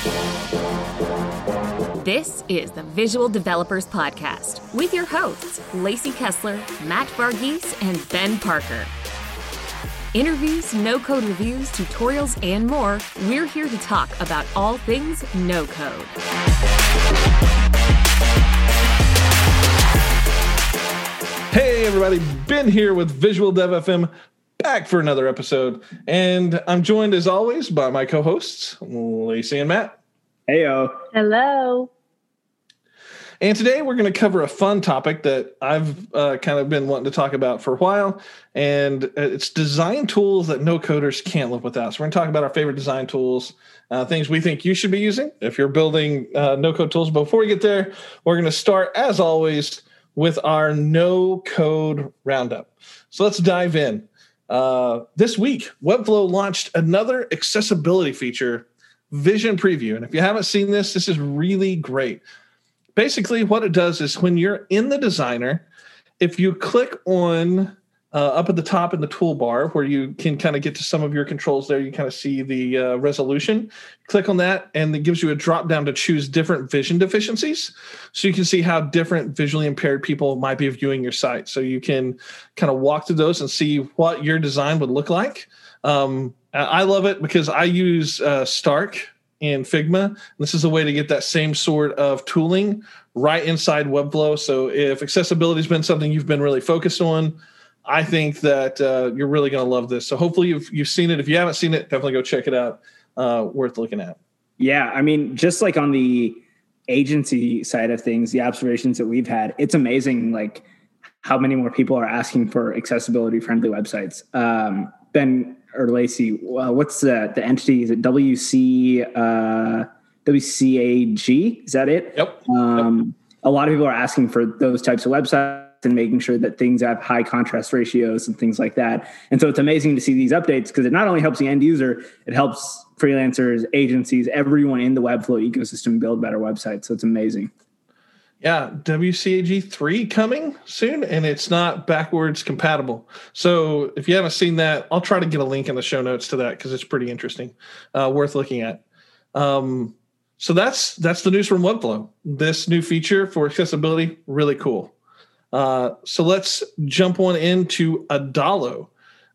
This is the Visual Developers Podcast with your hosts, Lacey Kessler, Matt Varghese, and Ben Parker. Interviews, no-code reviews, tutorials, and more, we're here to talk about all things no-code. Hey everybody, Ben here with Visual Dev FM, back for another episode. And I'm joined as always by my co-hosts, Lacey and Matt. Heyo. Hello. And today we're going to cover a fun topic that I've kind of been wanting to talk about for a while. And it's design tools that no coders can't live without. So we're going to talk about our favorite design tools, things we think you should be using if you're building no-code tools. But before we get there, we're going to start, as always, with our no-code roundup. So let's dive in. This week, Webflow launched another accessibility feature, Vision Preview. And if you haven't seen this, this is really great. Basically, what it does is when you're in the designer, if you click on up at the top in the toolbar where you can kind of get to some of your controls there, you kind of see the resolution. Click on that, and it gives you a drop down to choose different vision deficiencies. So you can see how different visually impaired people might be viewing your site. So you can kind of walk through those and see what your design would look like. I love it because I use Stark in Figma. This is a way to get that same sort of tooling right inside Webflow. So if accessibility has been something you've been really focused on, I think that you're really going to love this. So hopefully you've seen it. If you haven't seen it, definitely go check it out. Worth looking at. Yeah, I mean, just like on the agency side of things, the observations that we've had, it's amazing like how many more people are asking for accessibility-friendly websites. Ben or Lacey, what's the entity? Is it WCAG? Is that it? Yep. A lot of people are asking for those types of websites and making sure that things have high contrast ratios and things like that. And so it's amazing to see these updates because it not only helps the end user, it helps freelancers, agencies, everyone in the Webflow ecosystem build better websites. So it's amazing. Yeah, WCAG 3 coming soon, and it's not backwards compatible. So if you haven't seen that, I'll try to get a link in the show notes to that because it's pretty interesting, worth looking at. So that's the news from Webflow. This new feature for accessibility, really cool. So let's jump on into Adalo.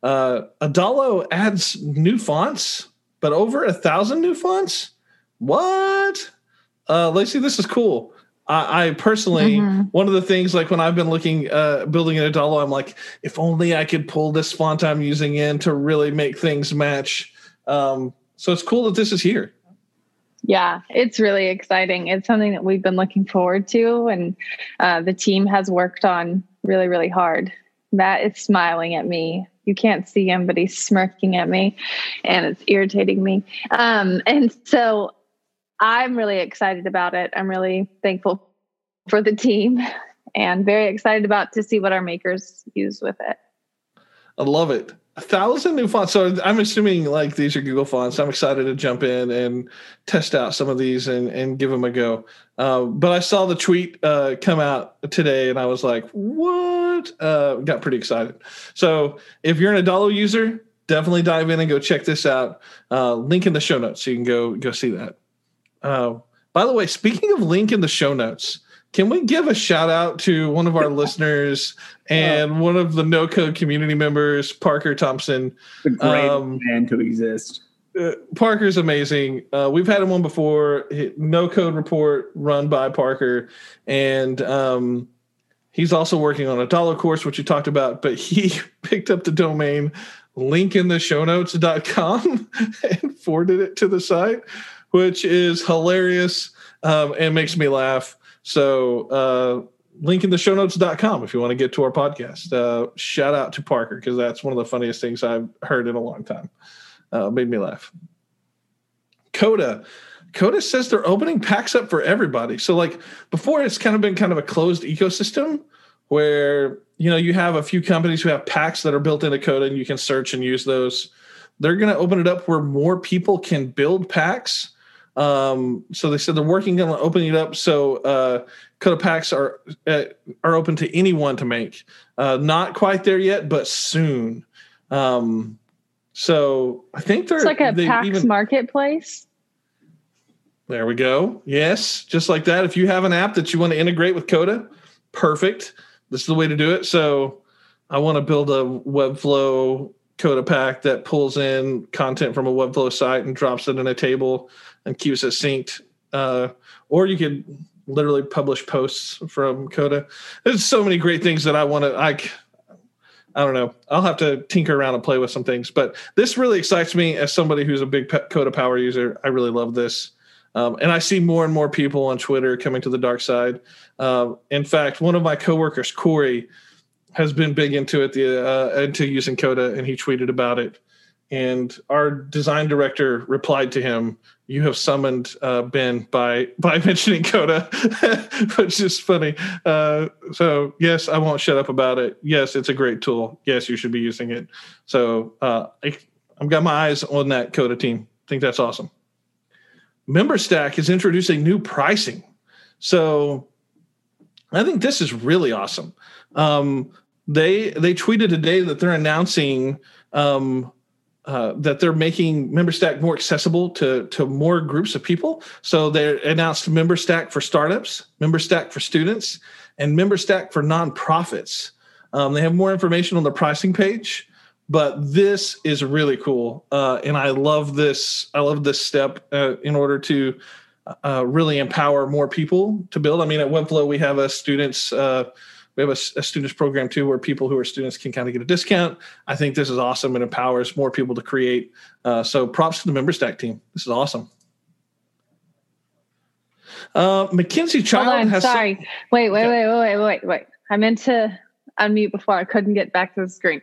Adalo adds new fonts, but over 1,000 new fonts? What? Lacey, this is cool. I personally, one of the things, like when I've been looking, building an Adalo, I'm like, if only I could pull this font I'm using in to really make things match. So it's cool that this is here. Yeah, it's really exciting. It's something that we've been looking forward to, and the team has worked on really, really hard. Matt is smiling at me. You can't see him, but he's smirking at me, and it's irritating me. And so I'm really excited about it. I'm really thankful for the team and very excited to see what our makers use with it. I love it. 1,000 new fonts. So I'm assuming like these are Google fonts. I'm excited to jump in and test out some of these and give them a go. But I saw the tweet come out today and I was like, what? Got pretty excited. So if you're an Adalo user, definitely dive in and go check this out. Link in the show notes so you can go see that. By the way, speaking of link in the show notes, can we give a shout out to one of our listeners and one of the no-code community members, Parker Thompson? The greatest man to exist. Parker's amazing. We've had him on before. No-code report run by Parker. And he's also working on a Adalo course, which you talked about. But he picked up the domain linkintheshownotes.com and forwarded it to the site, which is hilarious and makes me laugh. So linkintheshownotes.com if you want to get to our podcast. Shout out to Parker because that's one of the funniest things I've heard in a long time. Made me laugh. Coda says they're opening packs up for everybody. So like before, it's kind of been kind of a closed ecosystem where, you know, you have a few companies who have packs that are built into Coda and you can search and use those. They're going to open it up where more people can build packs. So they said they're working on opening it up. So Coda packs are open to anyone to make. Not quite there yet, but soon. So I think it's like a packs marketplace. There we go. Yes, just like that. If you have an app that you want to integrate with Coda, perfect. This is the way to do it. So I want to build a Webflow Coda pack that pulls in content from a Webflow site and drops it in a table and keeps it synced. Or you could literally publish posts from Coda. There's so many great things that I want to, I don't know. I'll have to tinker around and play with some things, but this really excites me as somebody who's a big Coda power user. I really love this. And I see more and more people on Twitter coming to the dark side. In fact, one of my coworkers, Corey, has been big into it, into using Coda, and he tweeted about it. And our design director replied to him, "You have summoned Ben by mentioning Coda," which is funny. So yes, I won't shut up about it. Yes, it's a great tool. Yes, you should be using it. So I've got my eyes on that Coda team. I think that's awesome. MemberStack is introducing new pricing. So I think this is really awesome. They tweeted today that they're announcing that they're making MemberStack more accessible to more groups of people. So they announced MemberStack for startups, MemberStack for students, and MemberStack for nonprofits. They have more information on the pricing page, but this is really cool. And I love this. I love this step in order to really empower more people to build. I mean, at Webflow, we have a students program too, where people who are students can kind of get a discount. I think this is awesome. It empowers more people to create. So props to the MemberStack team. This is awesome. Mackenzie Child has. Sorry. Wait. I meant to unmute before. I couldn't get back to the screen.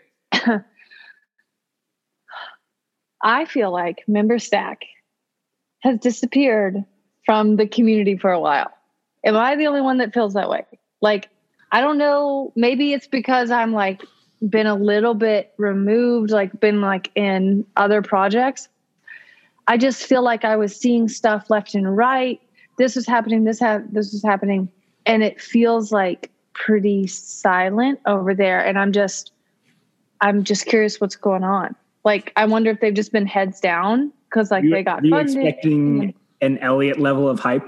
I feel like MemberStack has disappeared from the community for a while. Am I the only one that feels that way? Like, I don't know. Maybe it's because I'm like been a little bit removed, like been like in other projects. I just feel like I was seeing stuff left and right. This was happening. This was happening. And it feels like pretty silent over there. And I'm just curious what's going on. Like, I wonder if they've just been heads down because like they got funding. Expecting an Elliott level of hype?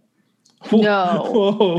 No,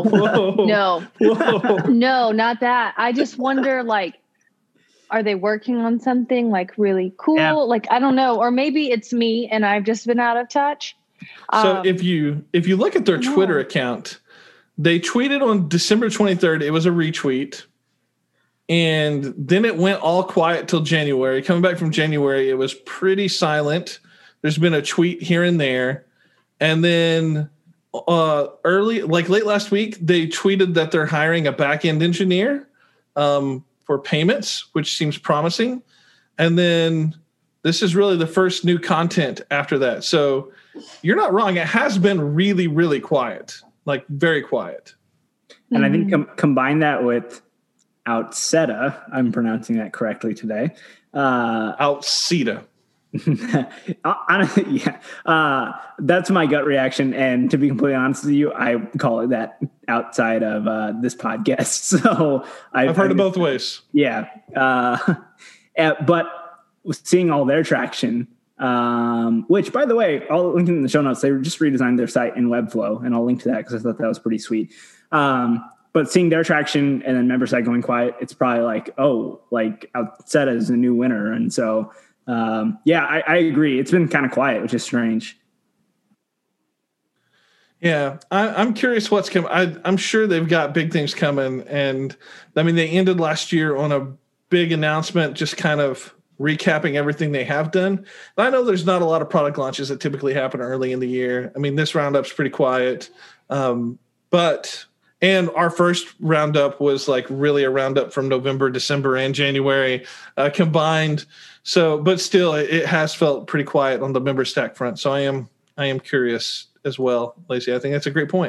not that. I just wonder, like, are they working on something like really cool? Yeah. Like, I don't know, or maybe it's me and I've just been out of touch. So if you look at their Twitter account, they tweeted on December 23rd. It was a retweet, and then it went all quiet till January. Coming back from January, it was pretty silent. There's been a tweet here and there, and then late last week, they tweeted that they're hiring a back-end engineer for payments, which seems promising. And then this is really the first new content after that. So you're not wrong. It has been really, really quiet, like very quiet. And I think combine that with Outseta, I'm pronouncing that correctly today. Outseta. Honestly, yeah. That's my gut reaction. And to be completely honest with you, I call it that outside of this podcast. So I've heard it both ways. Yeah. But seeing all their traction, which, by the way, I'll link in the show notes. They just redesigned their site in Webflow, and I'll link to that because I thought that was pretty sweet. But seeing their traction and then MemberStack going quiet, it's probably like, oh, like Outseta is a new winner. And so, I agree. It's been kind of quiet, which is strange. Yeah, I'm curious what's coming. I'm sure they've got big things coming. And I mean, they ended last year on a big announcement, just kind of recapping everything they have done. And I know there's not a lot of product launches that typically happen early in the year. I mean, this roundup's pretty quiet. And our first roundup was like really a roundup from November, December, and January combined. So, but still, it has felt pretty quiet on the MemberStack front. So I am curious as well, Lacey. I think that's a great point.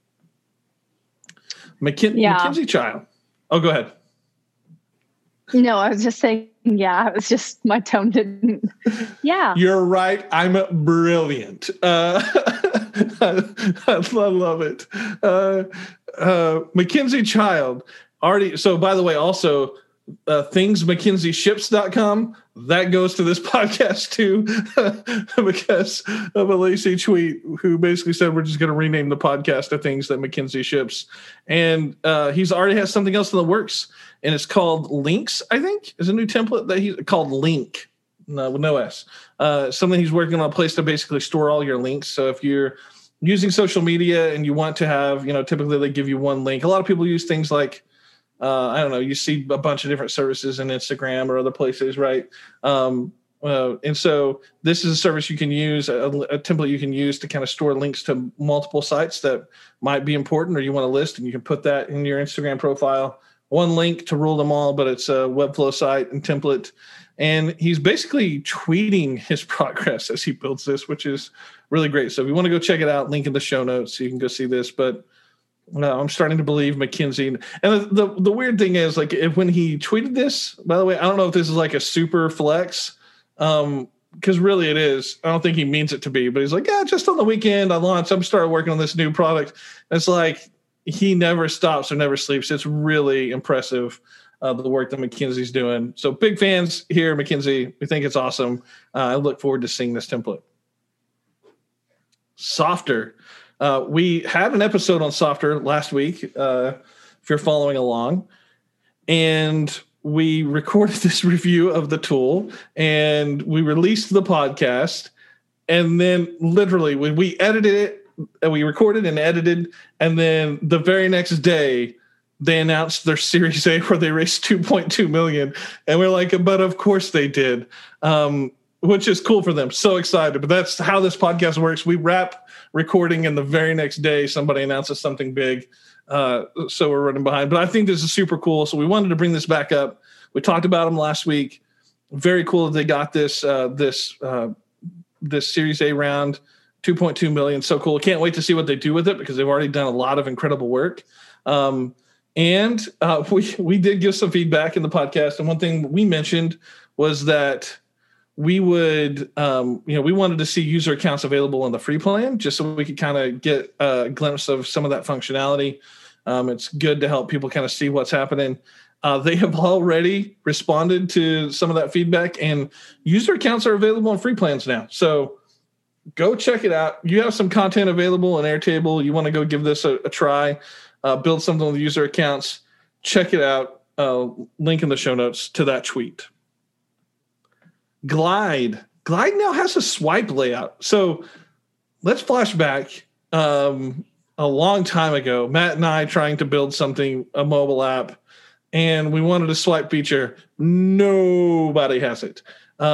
Mackenzie Child. Oh, go ahead. No, I was just saying, yeah, it was just my tone didn't. Yeah. You're right. I'm brilliant. I love it. Mackenzie Child already. So by the way, also thingsmckenzieships.com. That goes to this podcast too, because of a Lacey tweet who basically said we're just going to rename the podcast to Things That McKenzie Ships. And he's already has something else in the works, and it's called Links, I think, is a new template that he's called Link. No, with no S. Something he's working on, a place to basically store all your links. So if you're using social media and you want to have, typically they give you one link. A lot of people use things like, I don't know, you see a bunch of different services in Instagram or other places, right? And so this is a service you can use, a template you can use to kind of store links to multiple sites that might be important or you want to list, and you can put that in your Instagram profile. One link to rule them all, but it's a Webflow site and template. And he's basically tweeting his progress as he builds this, which is really great. So if you want to go check it out, link in the show notes so you can go see this. But I'm starting to believe McKenzie. And the weird thing is, like, when he tweeted this, by the way, I don't know if this is like a super flex, because really it is. I don't think he means it to be, but he's like, yeah, just on the weekend I'm started working on this new product. And it's like he never stops or never sleeps. It's really impressive. The work that McKenzie's doing. So big fans here, McKenzie. We think it's awesome. I look forward to seeing this template. Softer. We had an episode on Softer last week, if you're following along. And we recorded this review of the tool, and we released the podcast. And then literally when we edited it, and we recorded and edited, and then the very next day, they announced their Series A where they raised $2.2 million. And we're like, but of course they did, which is cool for them. So excited. But that's how this podcast works. We wrap recording, and the very next day somebody announces something big. So we're running behind. But I think this is super cool. So we wanted to bring this back up. We talked about them last week. Very cool that they got this Series A round, $2.2 million. So cool. Can't wait to see what they do with it, because they've already done a lot of incredible work. And we did give some feedback in the podcast. And one thing we mentioned was that we would, we wanted to see user accounts available in the free plan, just so we could kind of get a glimpse of some of that functionality. It's good to help people kind of see what's happening. They have already responded to some of that feedback, and user accounts are available in free plans now. So go check it out. You have some content available in Airtable. You want to go give this a try. Build something with user accounts. Check it out. Link in the show notes to that tweet. Glide now has a swipe layout. So let's flash back a long time ago. Matt and I trying to build a mobile app, and we wanted a swipe feature. Nobody has it.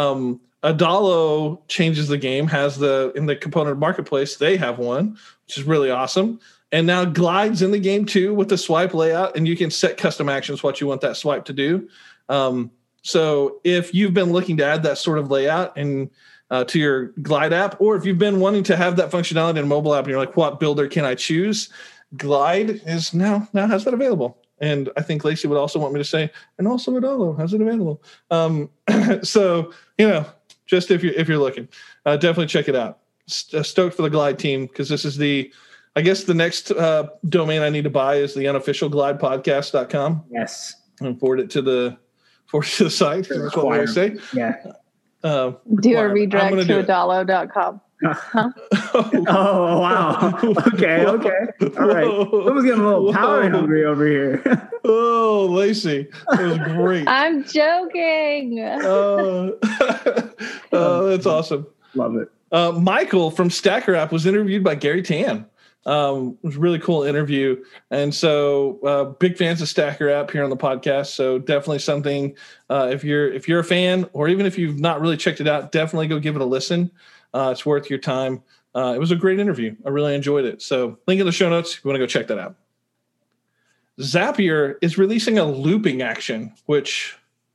Adalo changes the game, in the component marketplace, they have one, which is really awesome. And now Glide's in the game too with the swipe layout, and you can set custom actions what you want that swipe to do. So if you've been looking to add that sort of layout to your Glide app, or if you've been wanting to have that functionality in a mobile app and you're like, what builder can I choose? Glide is now has that available. And I think Lacey would also want me to say, and also Adalo has it available. So, just if you're looking, definitely check it out. Stoked for the Glide team, because this is the next domain I need to buy is the unofficialglidepodcast.com. Yes. And forward it to the site. That's what we always say. Yeah. Do a redirect to adalo.com. Huh? Oh, wow. Okay. All right. Someone's getting a little power hungry over here. Oh, Lacey. That was great. I'm joking. That's awesome. Love it. Michael from Stacker App was interviewed by Gary Tan. It was a really cool interview. And so big fans of Stacker App here on the podcast. So definitely something, if you're a fan, or even if you've not really checked it out, definitely go give it a listen. It's worth your time. It was a great interview. I really enjoyed it. So link in the show notes if you want to go check that out. Zapier is releasing a looping action, which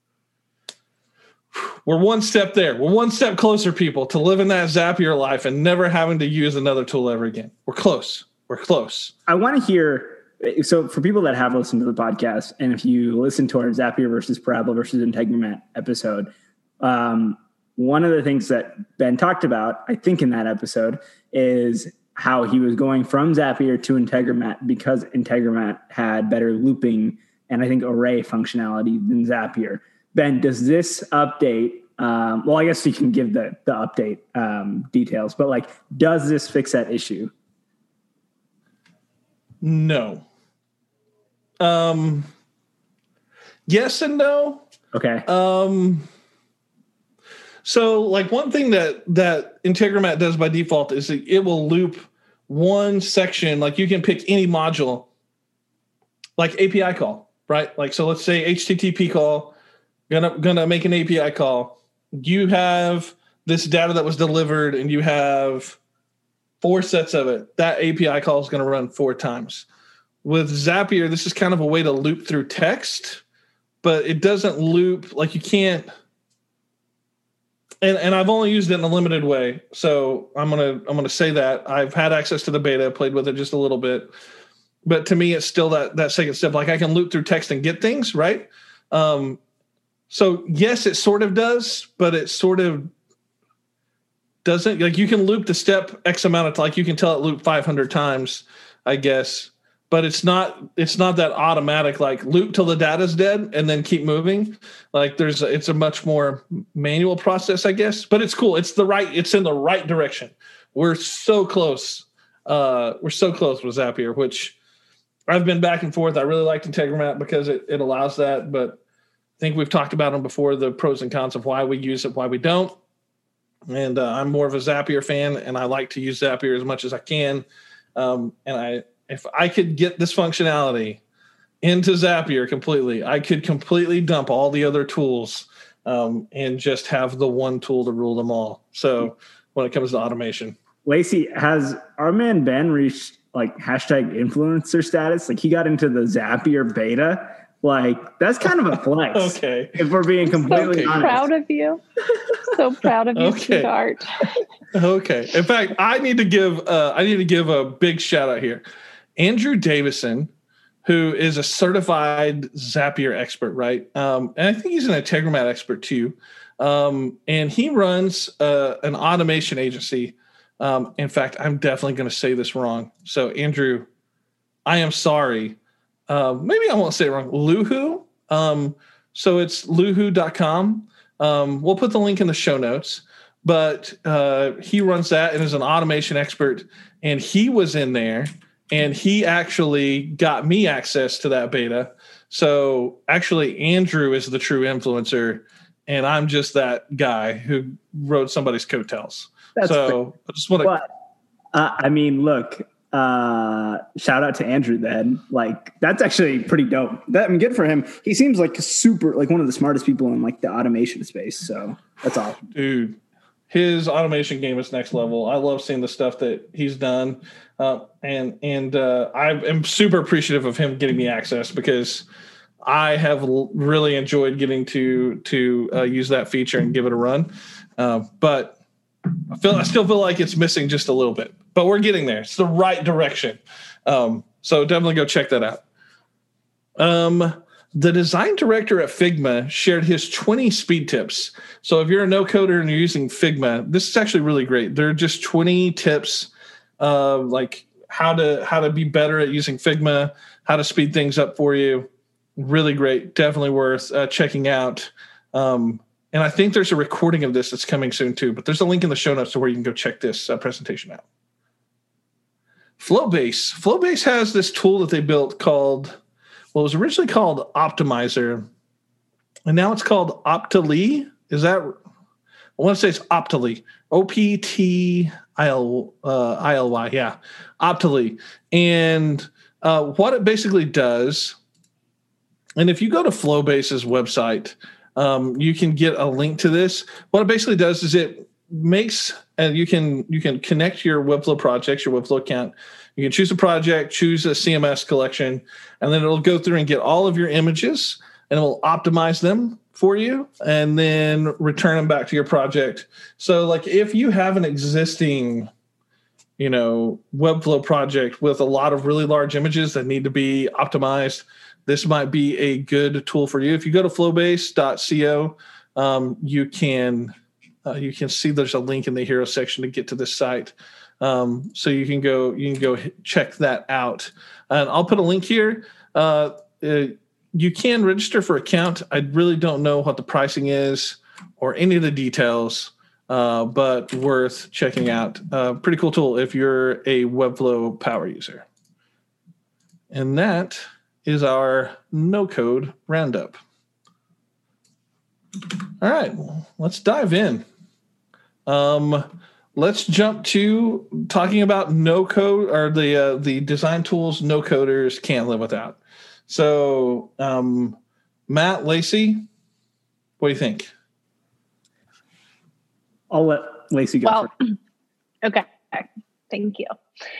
we're one step there. We're one step closer, people, to living that Zapier life and never having to use another tool ever again. We're close. I want to hear, so for people that have listened to the podcast, and if you listen to our Zapier versus Parabola versus Integromat episode, one of the things that Ben talked about, I think in that episode, is how he was going from Zapier to Integromat because Integromat had better looping and I think array functionality than Zapier. Ben, does this update, well, I guess you can give the update details, but like, does this fix that issue? No. Yes and no. Okay. So like one thing that Integromat does by default is it will loop one section. Like you can pick any module, like API call, right? Like, so let's say HTTP call, gonna make an API call. You have this data that was delivered and you have 4 sets of it. That API call is going to run 4 times. With Zapier, this is kind of a way to loop through text, but it doesn't loop, like you can't. And I've only used it in a limited way, so I'm gonna say that I've had access to the beta, played with it just a little bit, but to me, it's still that second step. Like I can loop through text and get things right. So yes, it sort of does, but it sort of doesn't. Like you can loop the step X amount of, like you can tell it loop 500 times, I guess. But it's not that automatic, like loop till the data's dead and then keep moving. Like it's a much more manual process, I guess. But it's cool. It's in the right direction. We're so close. We're so close with Zapier, which I've been back and forth. I really liked Integromat because it allows that. But I think we've talked about them before, the pros and cons of why we use it, why we don't. And I'm more of a Zapier fan, and I like to use Zapier as much as I can. If I could get this functionality into Zapier completely, I could completely dump all the other tools and just have the one tool to rule them all. So when it comes to automation. Lacey, has our man Ben reached like #influencer status? Like he got into the Zapier beta. Like that's kind of a flex. Okay. If we're being completely honest. Proud of you. So proud of you, sweetheart. Okay. In fact, I need to give a big shout out here. Andrew Davison, who is a certified Zapier expert, right? And I think he's an Integromat expert too. And he runs an automation agency. In fact, I'm definitely going to say this wrong. So Andrew, I am sorry. Maybe I won't say it wrong. Luhu. So it's luhu.com. We'll put the link in the show notes. But he runs that and is an automation expert. And he was in there. And he actually got me access to that beta. So actually, Andrew is the true influencer, and I'm just that guy who rode somebody's coattails. That's so I just want to. I mean, look, shout out to Andrew then. Like, that's actually pretty dope. Good for him. He seems like one of the smartest people in like the automation space. So that's awesome. Dude, his automation game is next level. I love seeing the stuff that he's done. And I am super appreciative of him getting me access because I have really enjoyed getting to use that feature and give it a run. But I still feel like it's missing just a little bit, but we're getting there. It's the right direction. So definitely go check that out. The design director at Figma shared his 20 speed tips. So if you're a no-coder and you're using Figma, this is actually really great. They're just 20 tips like how to be better at using Figma, how to speed things up for you. Really great. Definitely worth checking out. And I think there's a recording of this that's coming soon too, but there's a link in the show notes to where you can go check this presentation out. Flowbase. Flowbase has this tool that they built called, well, it was originally called Optimizer, and now it's called Optily. Is that, I want to say it's Optily. Optily, yeah, Optily. And what it basically does, and if you go to Flowbase's website, you can get a link to this. What it basically does is it makes, and you can connect your Webflow projects, your Webflow account. You can choose a project, choose a CMS collection, and then it'll go through and get all of your images, and it will optimize them for you, and then return them back to your project. So, like, if you have an existing, Webflow project with a lot of really large images that need to be optimized, this might be a good tool for you. If you go to flowbase.co, you can see there's a link in the hero section to get to this site. So you can go check that out. And I'll put a link here. you can register for account. I really don't know what the pricing is or any of the details, but worth checking out. Pretty cool tool if you're a Webflow power user. And that is our no-code roundup. All right, let's dive in. Let's jump to talking about no-code, or the design tools no coders can't live without. So, Matt, Lacey, what do you think? I'll let Lacey go first. Okay. Thank you.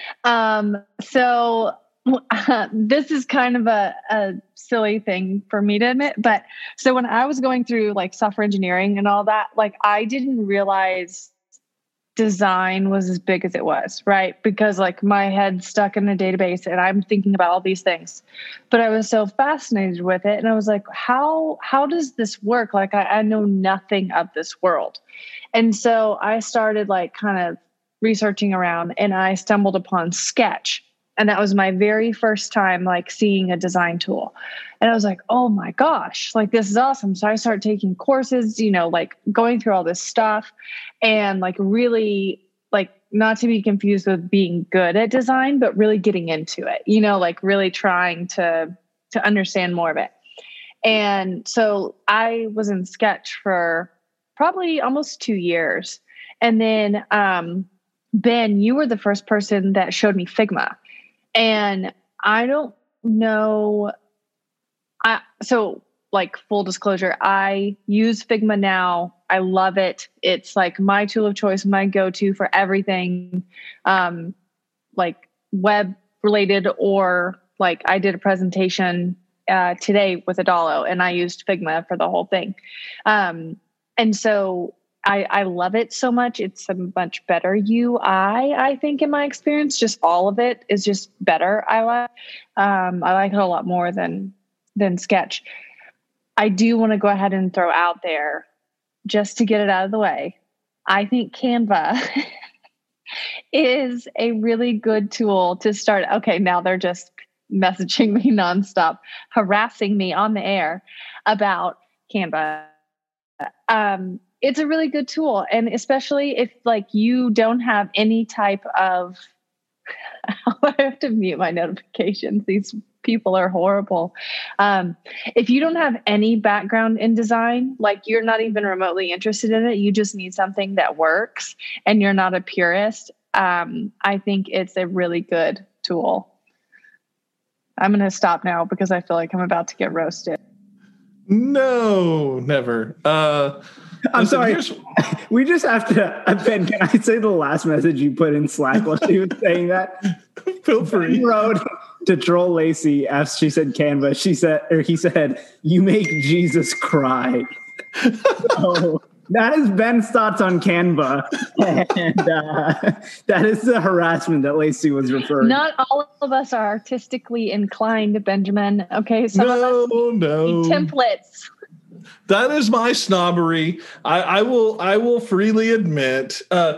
So this is kind of a silly thing for me to admit, but so when I was going through like software engineering and all that, like I didn't realize design was as big as it was, right? Because like my head's stuck in a database and I'm thinking about all these things, but I was so fascinated with it. And I was like, how does this work? Like I know nothing of this world. And so I started like kind of researching around, and I stumbled upon Sketch. And that was my very first time like seeing a design tool. And I was like, oh my gosh, like this is awesome. So I started taking courses, like going through all this stuff, and like really like not to be confused with being good at design, but really getting into it, like really trying to understand more of it. And so I was in Sketch for probably almost 2 years. And then Ben, you were the first person that showed me Figma. And I don't know. So like full disclosure, I use Figma now. I love it. It's like my tool of choice, my go-to for everything, like web related, or like I did a presentation today with Adalo and I used Figma for the whole thing. And so I love it so much. It's a much better UI, I think, in my experience. Just all of it is just better. I like it a lot more than Sketch. I do want to go ahead and throw out there, just to get it out of the way, I think Canva is a really good tool to start. Okay, now they're just messaging me nonstop, harassing me on the air about Canva. It's a really good tool. And especially if like you don't have any type of, I have to mute my notifications. These people are horrible. If you don't have any background in design, like you're not even remotely interested in it, you just need something that works and you're not a purist. I think it's a really good tool. I'm going to stop now because I feel like I'm about to get roasted. No, never. I'm sorry. We just have to, Ben, can I say the last message you put in Slack while she was saying that? Feel free. He wrote to troll Lacey after she said Canva. He said, "You make Jesus cry." So that is Ben's thoughts on Canva. And that is the harassment that Lacey was referring to. Not all of us are artistically inclined, Benjamin. Okay, some of us need templates. That is my snobbery. I will freely admit.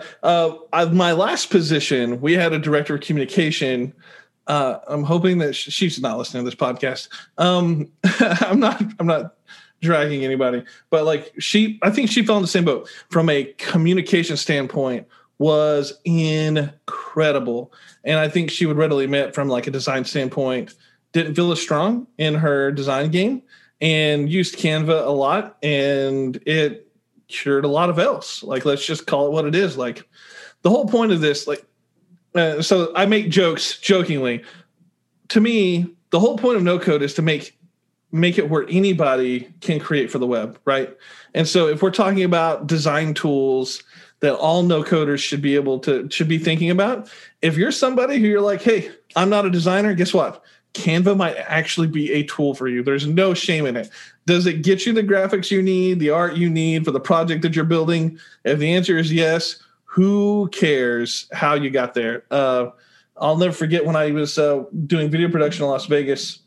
My last position, we had a director of communication. I'm hoping that she's not listening to this podcast. I'm not dragging anybody, but like I think she fell in the same boat. From a communication standpoint, was incredible, and I think she would readily admit, from like a design standpoint, didn't feel as strong in her design game. And used Canva a lot, and it cured a lot of else. Like, let's just call it what it is. Like, the whole point of this, so I make jokes jokingly. To me, the whole point of no code is to make it where anybody can create for the web, right? And so if we're talking about design tools that all no coders should be thinking about, if you're somebody who you're like, hey, I'm not a designer, guess what? Canva might actually be a tool for you. There's no shame in it. Does it get you the graphics you need, the art you need for the project that you're building? If the answer is yes, who cares how you got there? I'll never forget when I was doing video production in Las Vegas.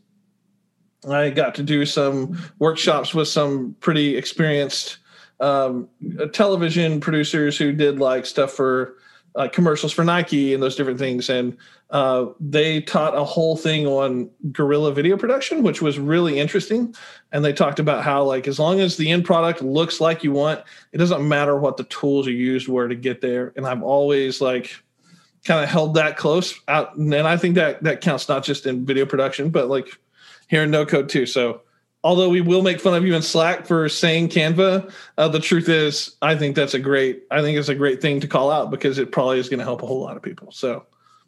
I got to do some workshops with some pretty experienced television producers who did like stuff for commercials for Nike and those different things. And they taught a whole thing on guerrilla video production, which was really interesting. And they talked about how, like, as long as the end product looks like you want, it doesn't matter what the tools you used were to get there. And I've always like kind of held that close out. And I think that counts not just in video production, but like here in no code too. So although we will make fun of you in Slack for saying Canva, the truth is I think it's a great thing to call out because it probably is going to help a whole lot of people. So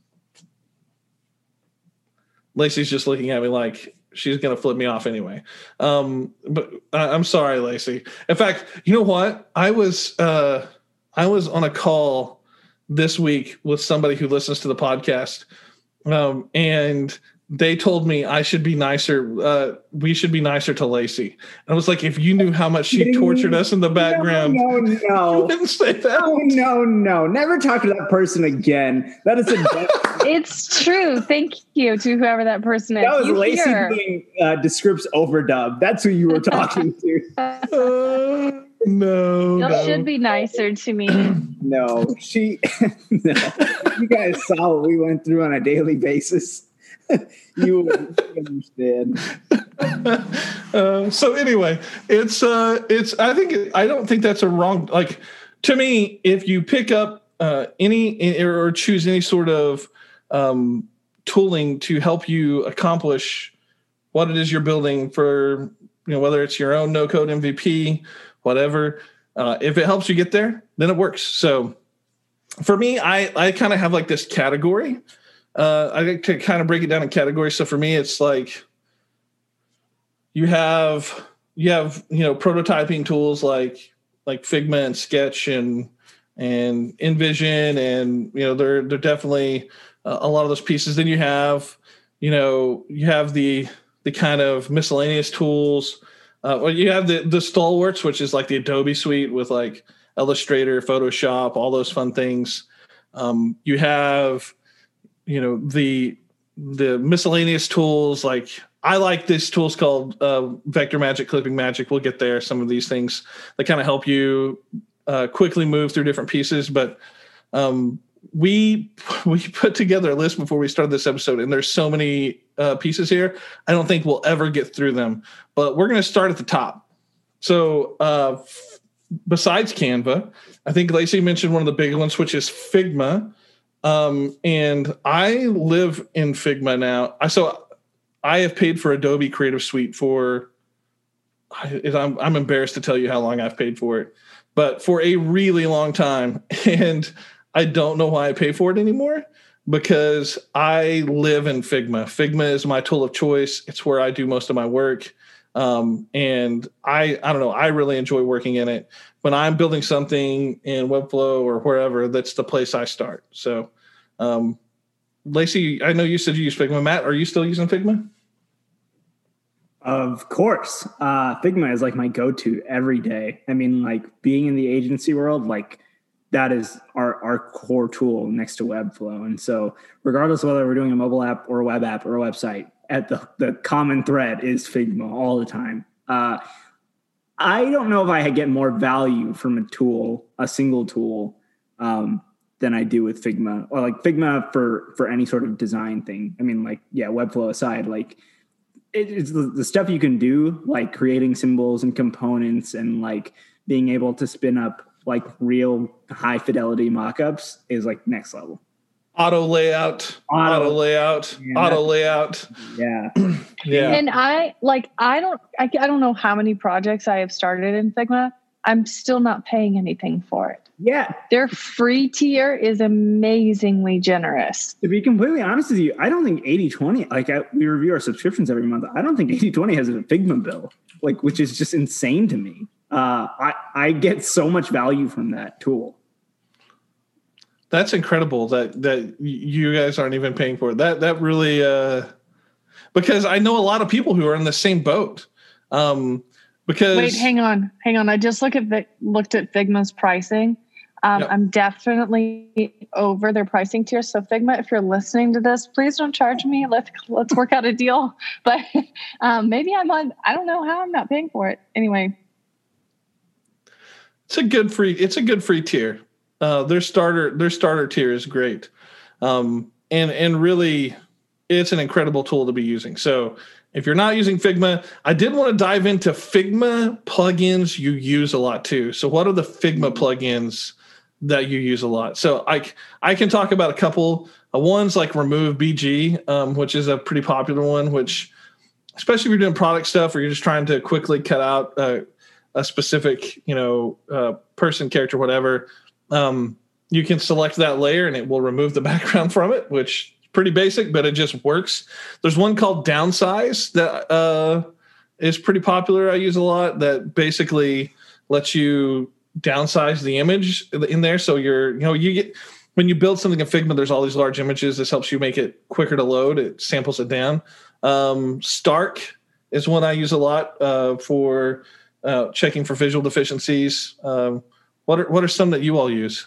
Lacey's just looking at me like she's going to flip me off anyway. But I'm sorry, Lacey. In fact, you know what? I was on a call this week with somebody who listens to the podcast, and they told me I should be nicer. We should be nicer to Lacey. And I was like, if you knew how much she tortured us in the background, no. You wouldn't say that. No. Never talk to that person again. That is It's true. Thank you to whoever that person is. That was Lacey doing Descript's overdub. That's who you were talking to. No. You should be nicer to me. No. No. You guys saw what we went through on a daily basis. You understand. So anyway, I don't think that's a wrong, like, to me, if you pick up any or choose any sort of tooling to help you accomplish what it is you're building for, whether it's your own no code MVP, whatever, if it helps you get there, then it works. So for me, I kind of have like this category. I like to kind of break it down in categories. So for me, it's like you have prototyping tools like Figma and Sketch and InVision, and they're definitely a lot of those pieces. Then you have the kind of miscellaneous tools. Or you have the stalwarts, which is like the Adobe suite with like Illustrator, Photoshop, all those fun things. You have the miscellaneous tools. Like I like these tools called Vector Magic, Clipping Magic. We'll get there. Some of these things that kind of help you quickly move through different pieces. But we put together a list before we started this episode, and there's so many pieces here. I don't think we'll ever get through them, but we're going to start at the top. So besides Canva, I think Lacey mentioned one of the big ones, which is Figma. And I live in Figma now. So I have paid for Adobe Creative Suite I'm embarrassed to tell you how long I've paid for it, but for a really long time. And I don't know why I pay for it anymore, because I live in Figma. Figma is my tool of choice. It's where I do most of my work. And I don't know, I really enjoy working in it. When I'm building something in Webflow or wherever, that's the place I start. So, Lacey, I know you said you use Figma. Matt, are you still using Figma? Of course. Figma is like my go-to every day. I mean, like being in the agency world, like that is our core tool next to Webflow. And so regardless of whether we're doing a mobile app or a web app or a website, the common thread is Figma all the time. I don't know if I get more value from a single tool, than I do with Figma, or like Figma for any sort of design thing. I mean, like, yeah, Webflow aside, like it's the stuff you can do, like creating symbols and components and like being able to spin up like real high fidelity mockups is like next level. Auto layout. Yeah. Yeah. And I don't know how many projects I have started in Figma. I'm still not paying anything for it. Yeah. Their free tier is amazingly generous. To be completely honest with you, I don't think 80/20, we review our subscriptions every month. I don't think 80/20 has a Figma bill, which is just insane to me. I get so much value from that tool. That's incredible that you guys aren't even paying for it. That really, because I know a lot of people who are in the same boat. Because wait, hang on. I just looked at Figma's pricing. Yep. I'm definitely over their pricing tier. So Figma, if you're listening to this, please don't charge me. Let's work out a deal. But maybe I don't know how I'm not paying for it. Anyway. It's a good free tier. Their starter tier is great. And really, it's an incredible tool to be using. So if you're not using Figma, I did want to dive into Figma plugins you use a lot too. So what are the Figma plugins that you use a lot? So I can talk about a couple. One's like Remove BG, which is a pretty popular one, which especially if you're doing product stuff or you're just trying to quickly cut out a specific, person, character, whatever, you can select that layer and it will remove the background from it, which is pretty basic, but it just works. There's one called Downsize that is pretty popular. I use a lot, that basically lets you downsize the image in there. So you get, when you build something in Figma, there's all these large images. This helps you make it quicker to load. It samples it down. Stark is one I use a lot for checking for visual deficiencies. What are some that you all use?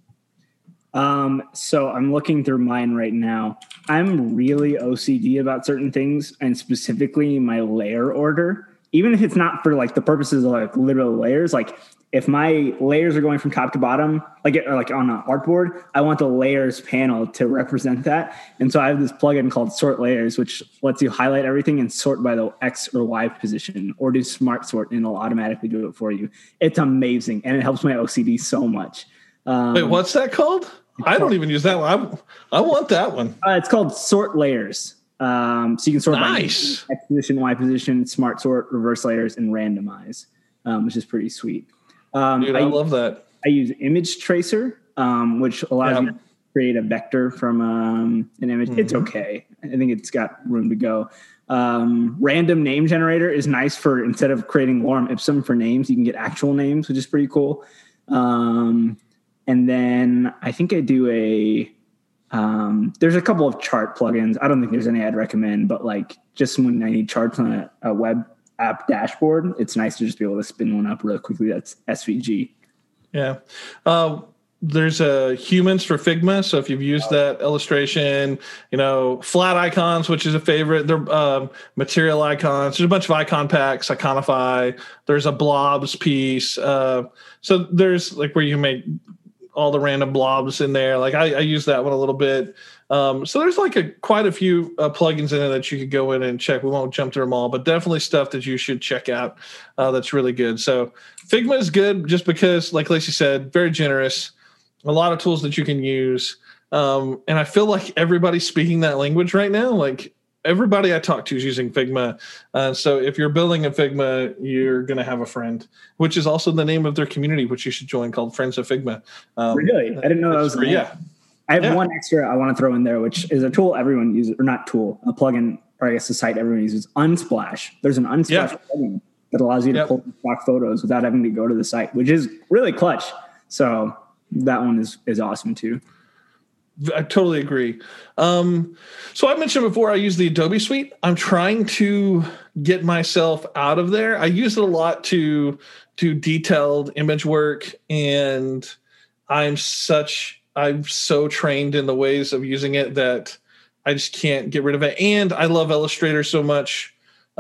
So I'm looking through mine right now. I'm really OCD about certain things, and specifically my layer order. Even if it's not for like the purposes of like literal layers, like if my layers are going from top to bottom, like on an artboard, I want the layers panel to represent that. And so I have this plugin called Sort Layers, which lets you highlight everything and sort by the X or Y position, or do smart sort and it'll automatically do it for you. It's amazing. And it helps my OCD so much. Wait, what's that called? I don't even use that one. I want that one. It's called Sort Layers. So you can sort by X position, Y position, smart sort, reverse layers, and randomize, which is pretty sweet. Dude, I love that. I use Image Tracer, which allows you to create a vector from an image. Mm-hmm. It's okay. I think it's got room to go. Random Name Generator is nice for, instead of creating lorem ipsum for names, you can get actual names, which is pretty cool. And then I think I do there's a couple of chart plugins. I don't think there's any I'd recommend, but like just when I need charts on a web app dashboard, it's nice to just be able to spin one up real quickly. That's SVG. Yeah. There's Humans for Figma. So if you've used that illustration, flat icons, which is a favorite. They're material icons. There's a bunch of icon packs, Iconify. There's a blobs piece. So there's like where you make all the random blobs in there. Like I use that one a little bit. So there's like quite a few plugins in it that you could go in and check. We won't jump through them all, but definitely stuff that you should check out. That's really good. So Figma is good just because, like Lacey said, very generous, a lot of tools that you can use. And I feel like everybody's speaking that language right now. Like everybody I talk to is using Figma. So if you're building in Figma, you're going to have a friend, which is also the name of their community, which you should join, called Friends of Figma. Really? I didn't know that was free. Yeah. I have one extra I want to throw in there, which is a tool everyone uses, or not tool, a plugin, or I guess a site everyone uses, Unsplash. There's an Unsplash plugin that allows you to pull stock photos without having to go to the site, which is really clutch. So that one is awesome too. I totally agree. So I mentioned before I use the Adobe Suite. I'm trying to get myself out of there. I use it a lot to do detailed image work, and I'm so trained in the ways of using it that I just can't get rid of it. And I love Illustrator so much.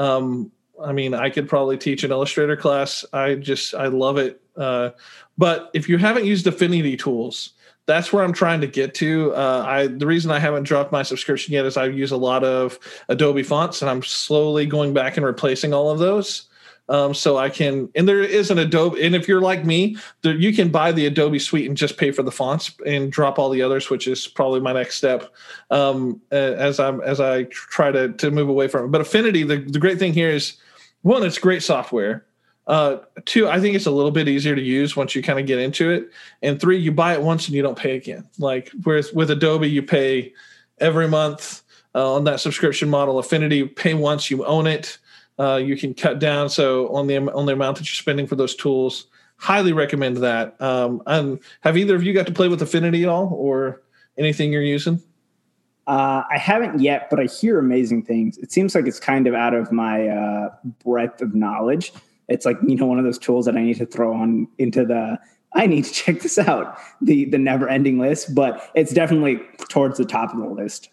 I could probably teach an Illustrator class. I love it. But if you haven't used Affinity tools, that's where I'm trying to get to. The reason I haven't dropped my subscription yet is I use a lot of Adobe fonts, and I'm slowly going back and replacing all of those. So I can, and there is an Adobe, and if you're like me, you can buy the Adobe Suite and just pay for the fonts and drop all the others, which is probably my next step as I try to move away from it. But Affinity, the great thing here is, one, it's great software. Two, I think it's a little bit easier to use once you kind of get into it. And three, you buy it once and you don't pay again. Like whereas with Adobe, you pay every month on that subscription model. Affinity, pay once, you own it. You can cut down on the amount that you're spending for those tools. Highly recommend that. And have either of you got to play with Affinity at all, or anything you're using? I haven't yet, but I hear amazing things. It seems like it's kind of out of my breadth of knowledge. It's like, one of those tools that I need to throw on into I need to check this out, the never ending list, but it's definitely towards the top of the list.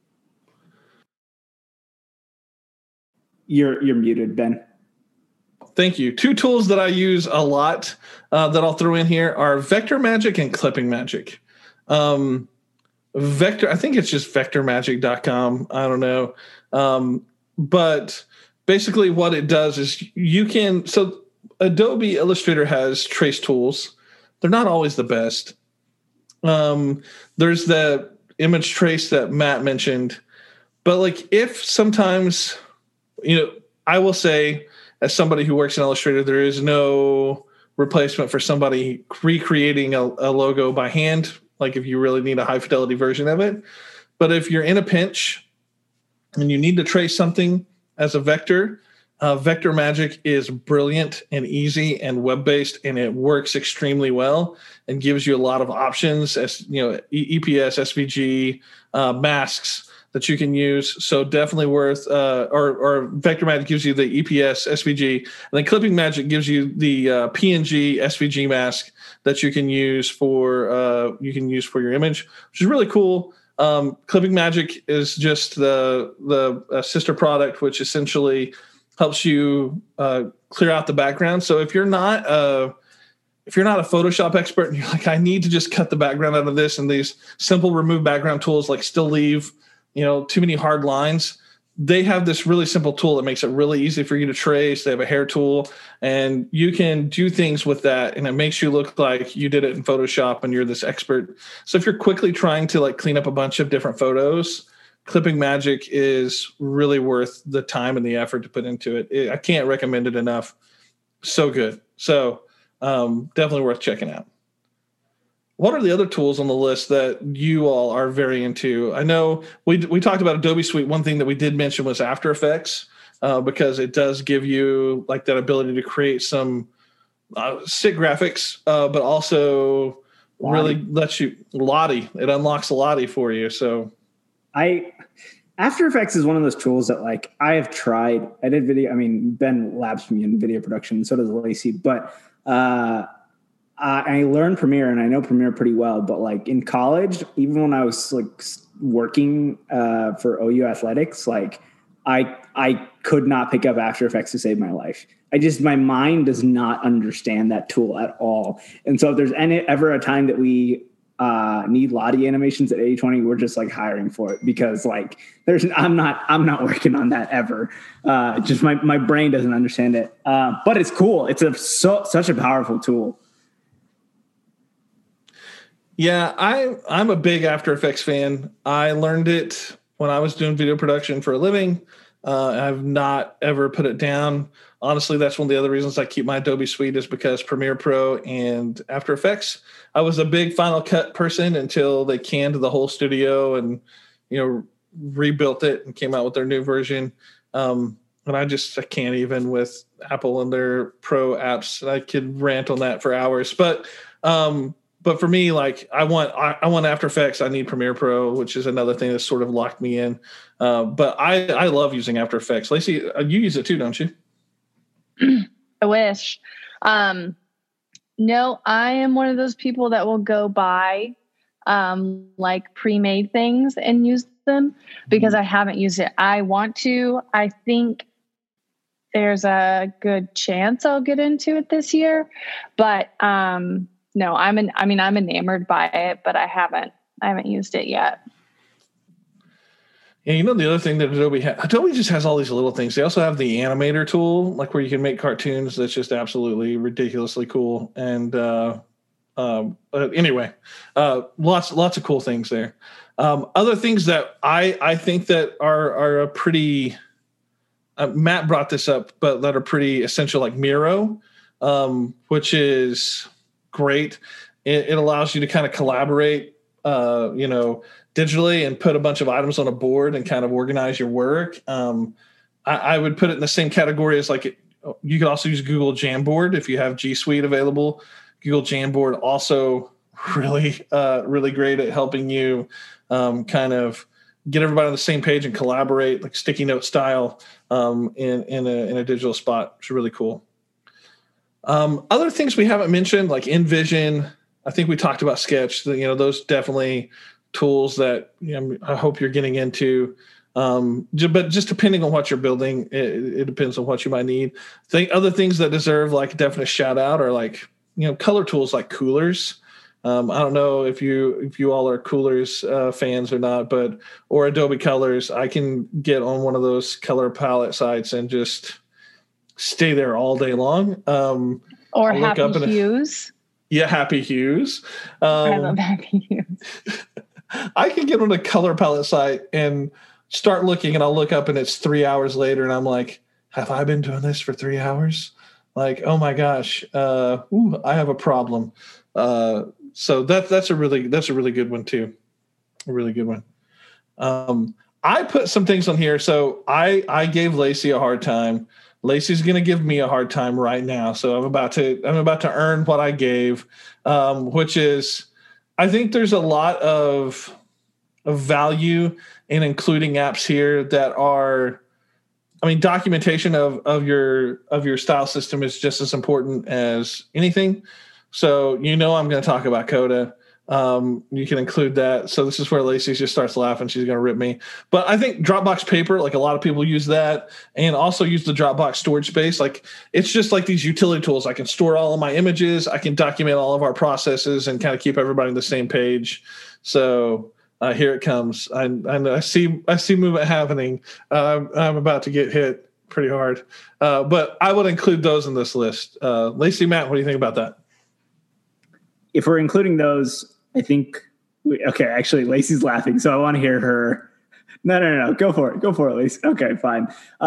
You're muted, Ben. Thank you. Two tools that I use a lot that I'll throw in here are Vector Magic and Clipping Magic. Vector, I think it's just vectormagic.com. I don't know. But basically what it does is so Adobe Illustrator has trace tools. They're not always the best. There's the image trace that Matt mentioned. But like if sometimes, I will say as somebody who works in Illustrator, there is no replacement for somebody recreating a logo by hand. Like if you really need a high fidelity version of it. But if you're in a pinch and you need to trace something as a vector, Vector Magic is brilliant and easy and web-based, and it works extremely well and gives you a lot of options as EPS, SVG, masks that you can use. So definitely worth, or Vector Magic gives you the EPS, SVG, and then Clipping Magic gives you the PNG, SVG mask that you can use for your image, which is really cool. Clipping Magic is just the sister product, which essentially helps you clear out the background. So if you're not a Photoshop expert and you're like, I need to just cut the background out of this, and these simple remove background tools like still leave too many hard lines, they have this really simple tool that makes it really easy for you to trace. They have a hair tool, and you can do things with that, and it makes you look like you did it in Photoshop and you're this expert. So if you're quickly trying to like clean up a bunch of different photos, Clipping Magic is really worth the time and the effort to put into it. I can't recommend it enough. So good. So definitely worth checking out. What are the other tools on the list that you all are very into? I know we talked about Adobe Suite. One thing that we did mention was After Effects, because it does give you like that ability to create some sick graphics, but also really lets you Lottie. It unlocks Lottie for you. So After Effects is one of those tools that like I have tried. I did video. I mean, Ben labs me in video production, and so does Lacey. But I learned Premiere, and I know Premiere pretty well. But like in college, even when I was like working for OU Athletics, like I could not pick up After Effects to save my life. My mind does not understand that tool at all. And so if there's ever a time that we need Lottie animations at 80/20, we're just like hiring for it, because like I'm not working on that ever. Just my brain doesn't understand it. But it's cool. It's such a powerful tool. Yeah, I'm a big After Effects fan. I learned it when I was doing video production for a living. I've not ever put it down. Honestly, that's one of the other reasons I keep my Adobe Suite, is because Premiere Pro and After Effects. I was a big Final Cut person until they canned the whole studio and rebuilt it and came out with their new version. And I can't even with Apple and their Pro apps. I could rant on that for hours. But for me, like I want After Effects. I need Premiere Pro, which is another thing that's sort of locked me in. But I love using After Effects. Lacey, you use it too, don't you? I wish. No, I am one of those people that will go buy like pre-made things and use them because I haven't used it. I want to. I think there's a good chance I'll get into it this year, but no, I'm enamored by it, but I haven't used it yet. Yeah, the other thing that Adobe just has all these little things. They also have the animator tool, like where you can make cartoons. That's just absolutely ridiculously cool. And anyway, lots of cool things there. Other things that I think that are a pretty Matt brought this up, but that are pretty essential, like Miro, which is great. It allows you to kind of collaborate, digitally and put a bunch of items on a board and kind of organize your work. I would put it in the same category as you could also use Google Jamboard if you have G Suite available. Google Jamboard also really, really great at helping you kind of get everybody on the same page and collaborate, like sticky note style, in a digital spot, which is really cool. Other things we haven't mentioned, like InVision. I think we talked about Sketch. Those definitely tools that I hope you're getting into. But just depending on what you're building, it depends on what you might need. Other things that deserve like a definite shout out are like, color tools like coolers. I don't know if you all are coolers fans or not, or Adobe Colors. I can get on one of those color palette sites and just stay there all day long. Or Happy Hues. Happy Hues. I love Happy Hues. I can get on a color palette site and start looking, and I'll look up and it's 3 hours later, and I'm like, have I been doing this for 3 hours? Like, oh my gosh, I have a problem. So that's a really good one too. A really good one. I put some things on here. So I gave Lacey a hard time. Lacey's going to give me a hard time right now. So I'm about to earn what I gave, which is, I think there's a lot of value in including apps here that are, documentation of your style system is just as important as anything. So, I'm going to talk about Coda. You can include that. So this is where Lacey just starts laughing. She's going to rip me. But I think Dropbox Paper, like a lot of people use that, and also use the Dropbox storage space. Like it's just like these utility tools. I can store all of my images. I can document all of our processes and kind of keep everybody on the same page. So here it comes. I see movement happening. I'm about to get hit pretty hard. But I would include those in this list. Lacey, Matt, what do you think about that? If we're including those, I think actually Lacey's laughing, so I want to hear her. No. Go for it, Lacey. Okay, fine.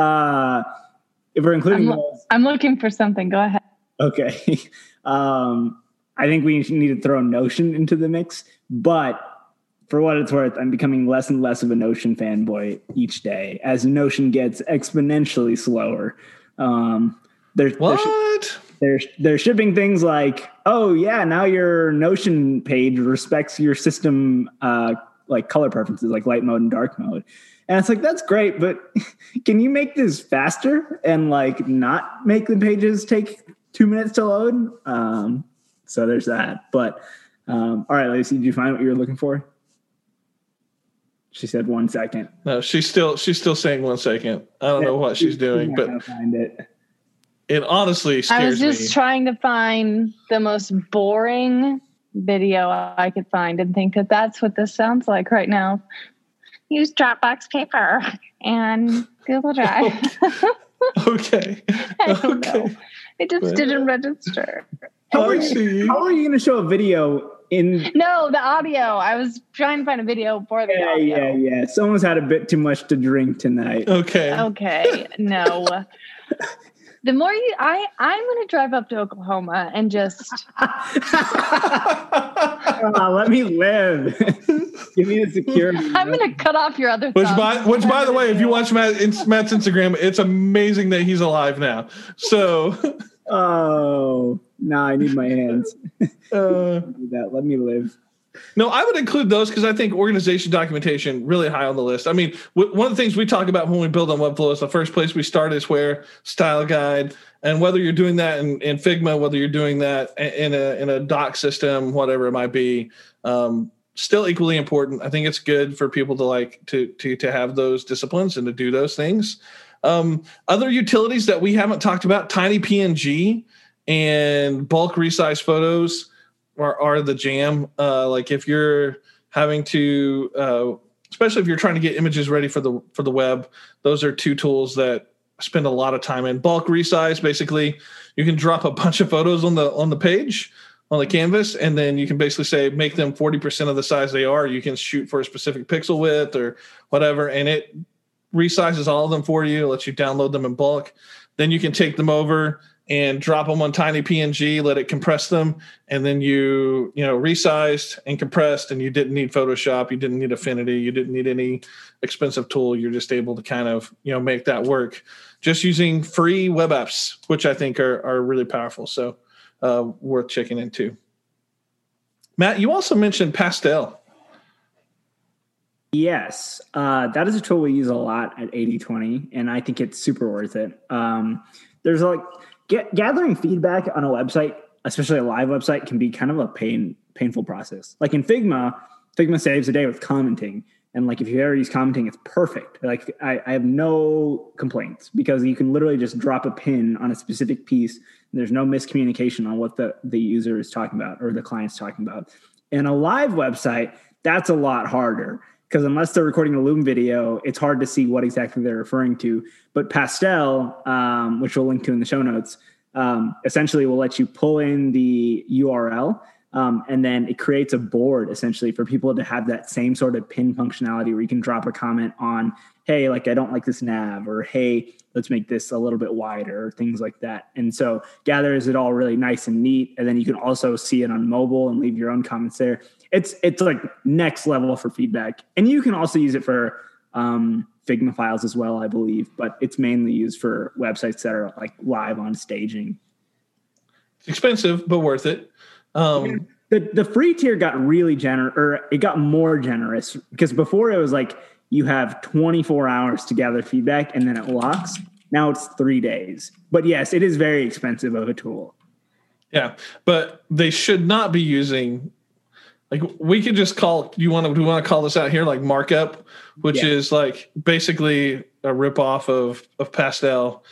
If we're including those, I'm looking for something. Go ahead. Okay. I think we need to throw Notion into the mix, but for what it's worth, I'm becoming less and less of a Notion fanboy each day as Notion gets exponentially slower. They're shipping things like, oh yeah, now your Notion page respects your system like color preferences, like light mode and dark mode. And it's like, that's great, but can you make this faster and like not make the pages take 2 minutes to load? So there's that. But all right, Lacey, did you find what you were looking for? She said 1 second. No, she's still saying 1 second. I don't know what she's doing, but find it. It honestly scares me. I was just trying to find the most boring video I could find and think that that's what this sounds like right now. Use Dropbox Paper and Google Drive. Okay. I don't know. It just didn't register. How are you going to show a video in? No, the audio. I was trying to find a video for the audio. Yeah. Someone's had a bit too much to drink tonight. Okay. No. The more I'm going to drive up to Oklahoma and just let me live. Give me the security. I'm going to cut off your other. Which by the way, if you watch Matt's Instagram, it's amazing that he's alive now. So. Oh no, I need my hands. Let me live. No, I would include those because I think organization documentation really high on the list. I mean, one of the things we talk about when we build on Webflow is the first place we start is where style guide, and whether you're doing that in Figma, whether you're doing that in a doc system, whatever it might be, still equally important. I think it's good for people to have those disciplines and to do those things. Other utilities that we haven't talked about, Tiny PNG and bulk resize photos are the jam. Like if you're having to, especially if you're trying to get images ready for the web, those are two tools that spend a lot of time in. Bulk resize, basically, you can drop a bunch of photos on the page, on the canvas, and then you can basically say, make them 40% of the size they are. You can shoot for a specific pixel width or whatever, and it resizes all of them for you, lets you download them in bulk. Then you can take them over and drop them on Tiny PNG, let it compress them, and then you resized and compressed, and you didn't need Photoshop, you didn't need Affinity, you didn't need any expensive tool. You're just able to kind of make that work just using free web apps, which I think are really powerful. So worth checking into. Matt, you also mentioned Pastel. Yes, that is a tool we use a lot at 80/20, and I think it's super worth it. There's gathering feedback on a website, especially a live website, can be kind of a painful process. Like in Figma saves the day with commenting. And like, if you ever use commenting, it's perfect. Like I have no complaints because you can literally just drop a pin on a specific piece. And there's no miscommunication on what the user is talking about or the client's talking about. In a live website, that's a lot harder because unless they're recording a Loom video, it's hard to see what exactly they're referring to. But Pastel, which we'll link to in the show notes, essentially will let you pull in the URL. And then it creates a board essentially for people to have that same sort of pin functionality where you can drop a comment on, hey, like, I don't like this nav, or hey, let's make this a little bit wider, or things like that. And so gathers it all really nice and neat. And then you can also see it on mobile and leave your own comments there. It's like next level for feedback. And you can also use it for Figma files as well, I believe, but it's mainly used for websites that are like live on staging. It's expensive, but worth it. The free tier got really generous, or it got more generous, because before it was like you have 24 hours to gather feedback and then it locks. Now it's 3 days. But yes, it is very expensive of a tool. Yeah, but they should not be using, like, we could just call, do we want to call this out here like markup, which is like basically a ripoff of Pastel.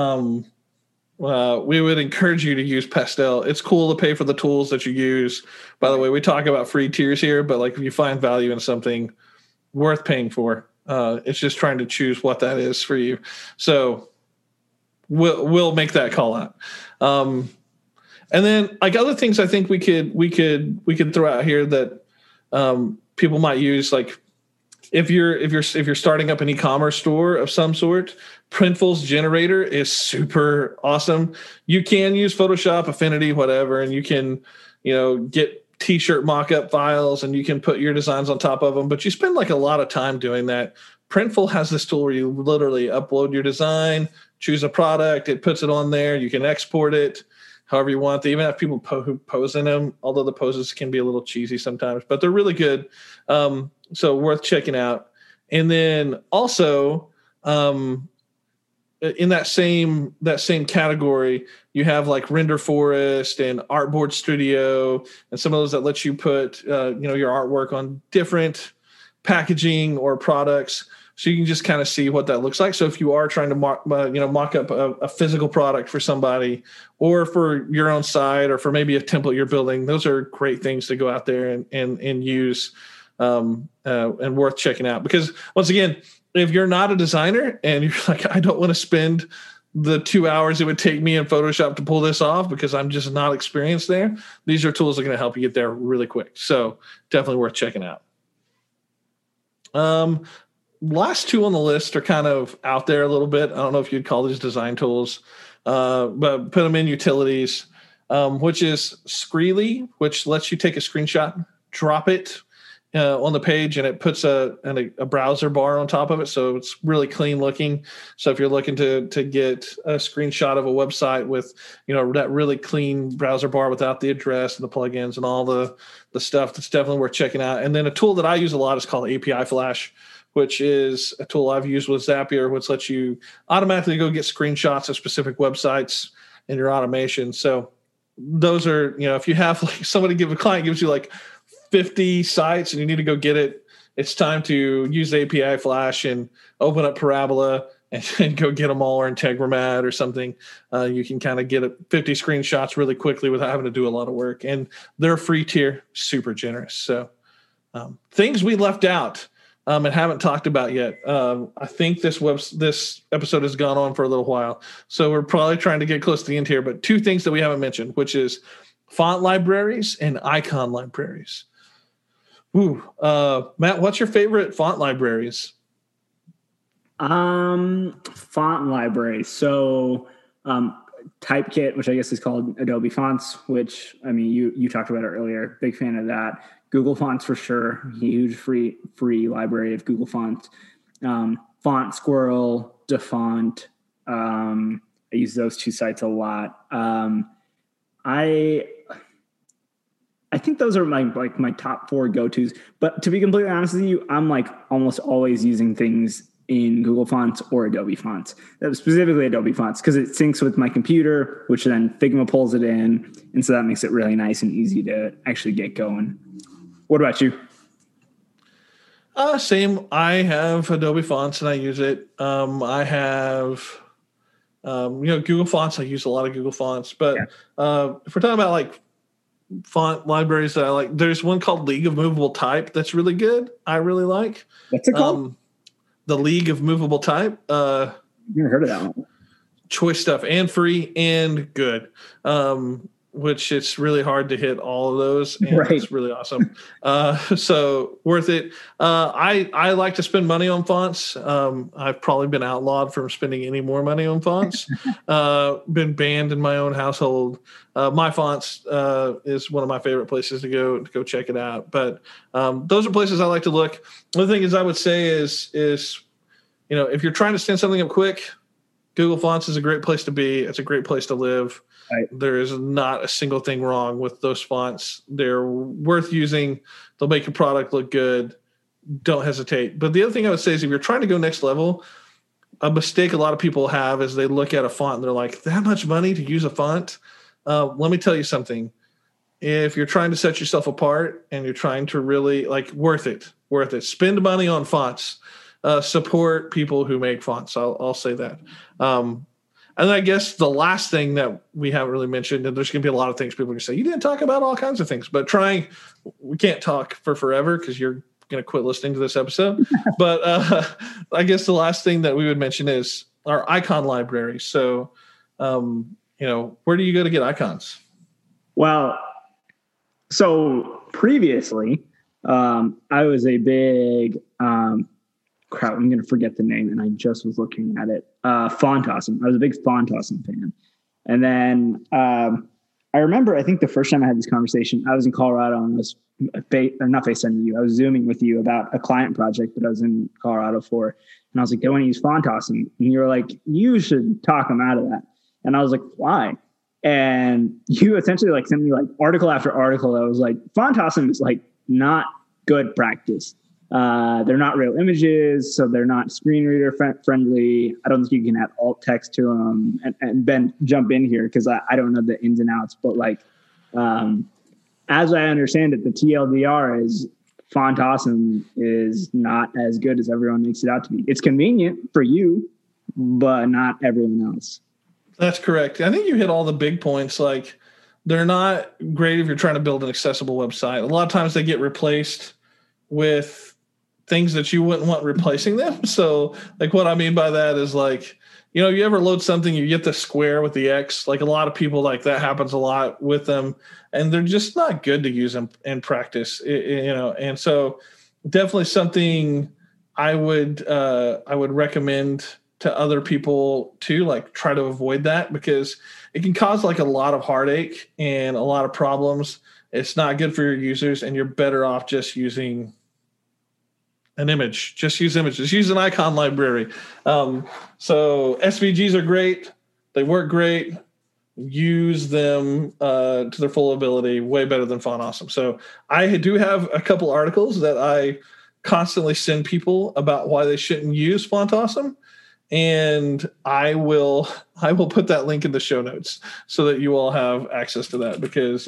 We would encourage you to use Pastel. It's cool to pay for the tools that you use. By the way, we talk about free tiers here, but like if you find value in something worth paying for, it's just trying to choose what that is for you. So we'll make that call out. And then like other things I think we could throw out here that people might use, like if you're starting up an e-commerce store of some sort, Printful's generator is super awesome. You can use Photoshop, Affinity, whatever, and you can, get t-shirt mock-up files and you can put your designs on top of them, but you spend like a lot of time doing that. Printful has this tool where you literally upload your design, choose a product, it puts it on there, you can export it however you want. They even have people who pose in them, although the poses can be a little cheesy sometimes, but they're really good. So worth checking out. And then also, in that same category, you have like Render Forest and Artboard Studio and some of those that let you put your artwork on different packaging or products, so you can just kind of see what that looks like. So if you are trying to mock up a physical product for somebody or for your own site or for maybe a template you're building, those are great things to go out there and use and worth checking out. Because once again, if you're not a designer and you're like, I don't want to spend the 2 hours it would take me in Photoshop to pull this off because I'm just not experienced there, these are tools that are going to help you get there really quick. So definitely worth checking out. Last two on the list are kind of out there a little bit. I don't know if you'd call these design tools, but put them in utilities, which is Screely, which lets you take a screenshot, drop it on the page, and it puts a browser bar on top of it, so it's really clean looking. So if you're looking to get a screenshot of a website with that really clean browser bar without the address and the plugins and all the stuff, that's definitely worth checking out. And then a tool that I use a lot is called API Flash, which is a tool I've used with Zapier, which lets you automatically go get screenshots of specific websites in your automation. So those are, if you have like a client gives you like 50 sites and you need to go get it, it's time to use API Flash and open up Parabola and go get them all, or Integromat or something. You can kind of get 50 screenshots really quickly without having to do a lot of work. And they're free tier, super generous. So things we left out and haven't talked about yet. I think this episode has gone on for a little while, so we're probably trying to get close to the end here. But two things that we haven't mentioned, which is font libraries and icon libraries. Ooh, Matt, what's your favorite font libraries? Font library. So Typekit, which I guess is called Adobe Fonts, which, I mean, you talked about it earlier. Big fan of that. Google Fonts for sure. Huge free library of Google Fonts. Font Squirrel, DaFont. I use those two sites a lot. I think those are my top four go-tos. But to be completely honest with you, I'm like almost always using things in Google Fonts or Adobe Fonts. Specifically Adobe Fonts, because it syncs with my computer, which then Figma pulls it in. And so that makes it really nice and easy to actually get going. What about you? Same. I have Adobe Fonts and I use it. I have, Google Fonts. I use a lot of Google Fonts. But if we're talking about like font libraries that I like, there's one called League of Movable Type that's really good. I really like. What's it called? The League of Movable Type. Never heard of that one. Choice stuff and free and good. Which it's really hard to hit all of those, and it's really awesome. So worth it. I like to spend money on fonts. I've probably been outlawed from spending any more money on fonts. Been banned in my own household. My Fonts is one of my favorite places to go check it out. But those are places I like to look. The thing is, I would say is if you're trying to stand something up quick, Google Fonts is a great place to be. It's a great place to live. Right. There is not a single thing wrong with those fonts. They're worth using. They'll make your product look good. Don't hesitate. But the other thing I would say is if you're trying to go next level, a mistake a lot of people have is they look at a font and they're like, that much money to use a font? Let me tell you something. If you're trying to set yourself apart and you're trying to really worth it. Spend money on fonts. Support people who make fonts. I'll say that. And I guess the last thing that we haven't really mentioned, and there's going to be a lot of things people are going to say, you didn't talk about all kinds of things, but we can't talk for forever because you're going to quit listening to this episode. But I guess the last thing that we would mention is our icon library. So, where do you go to get icons? Well, so previously, I was a big, crap, I'm going to forget the name, and I just was looking at it. Fontasm. I was a big Fontasm fan. And then I remember, I think the first time I had this conversation, I was in Colorado and I was not FaceTiming you. I was Zooming with you about a client project that I was in Colorado for. And I was like, I want to use Fontasm. And you were like, you should talk them out of that. And I was like, why? And you essentially sent me article after article that was like, Fontasm is not good practice. They're not real images, so they're not screen reader friendly. I don't think you can add alt text to them. And Ben, jump in here because I don't know the ins and outs. But as I understand it, the TLDR is Fontasm is not as good as everyone makes it out to be. It's convenient for you, but not everyone else. That's correct. I think you hit all the big points. They're not great if you're trying to build an accessible website. A lot of times they get replaced with things that you wouldn't want replacing them. So what I mean by that is you ever load something, you get the square with the X, a lot of people that happens a lot with them and they're just not good to use in practice, and so definitely something I would recommend to other people to try to avoid that because it can cause a lot of heartache and a lot of problems. It's not good for your users and you're better off just using an image. Just use images. Use an icon library. So SVGs are great. They work great. Use them to their full ability. Way better than Fontasm. So I do have a couple articles that I constantly send people about why they shouldn't use Fontasm, and I will put that link in the show notes so that you all have access to that because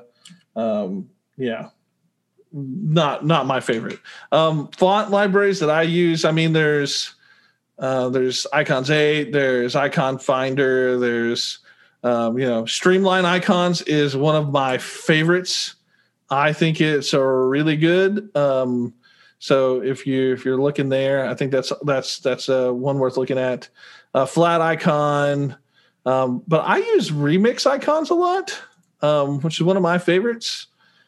not my favorite. Font libraries that I use, there's Icons 8, there's Icon Finder, there's Streamline Icons is one of my favorites. I think it's a really good. So if you're looking there, I think that's one worth looking at. Flat Icon, but I use Remix Icons a lot, which is one of my favorites.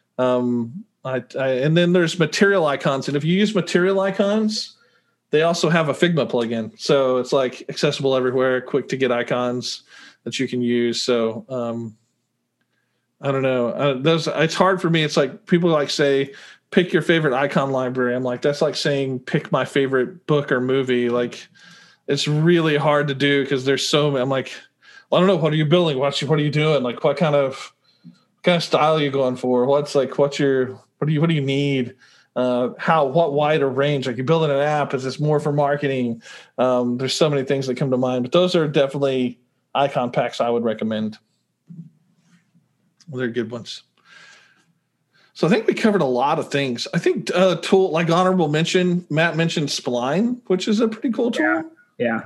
And then there's Material Icons, and if you use Material Icons, they also have a Figma plugin, so it's accessible everywhere, quick to get icons that you can use. So I don't know. It's hard for me. It's people say pick your favorite icon library. I'm that's saying pick my favorite book or movie. It's really hard to do because there's so many. I'm I don't know. What are you building? What are you doing? What kind of style are you going for? What do you need? What wider range? You're building an app. Is this more for marketing? There's so many things that come to mind, but those are definitely icon packs I would recommend. They're good ones. So I think we covered a lot of things. I think tool like honorable mention, Matt mentioned Spline, which is a pretty cool tool. Yeah.